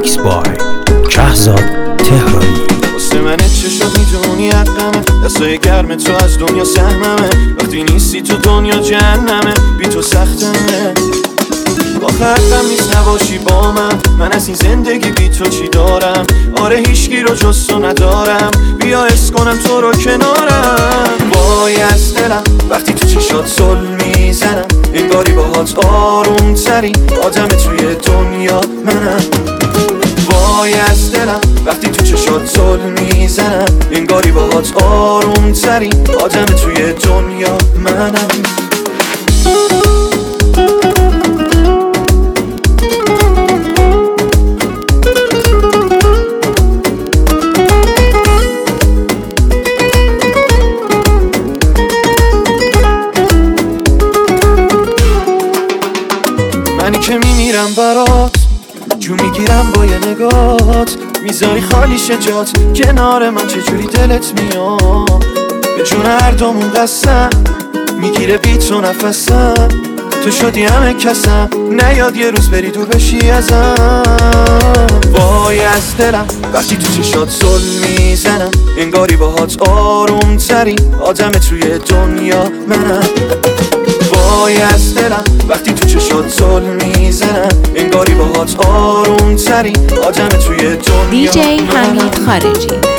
میکس بای کهزاد تهرانی. واسه من چه شد میدونی حقمه، دستای گرم تو از دنیا سهممه، وقتی نیستی تو دنیا جهنمه، بی تو سختمه. آخه حقم نیست نباشی با من از این زندگی بی تو چی دارم؟ آره هیچکی رو جز تو ندارم، بیا حس کنم تو رو کنارم. وای از دلم وقتی تو چشات زل میزنم، انگاری باهات آروم تری آدم توی دنیا منم. وای از دلم وقتی تو چشات زل میزنم، انگاری باهات آروم تری آدم توی دنیا منم. منی که میمیرم برات، جو میگیرم با یه نگات، میذاری خالی جات کنار من، چجوری دلت میاد؟ به جون هر دومون قسم میگیره بی تو نفسم، تو شدی همه کسم، نیاد یه روز بری دور بشی ازم. وای از دلم وقتی تو چشات زل میزنم، انگاری باهات آروم تری آدم توی دنیا منم. وای از دلم وقتی تو چشات زل میزنم، انگاری باهات آروم تری آدم توی دنیا DJ حمید خارجی.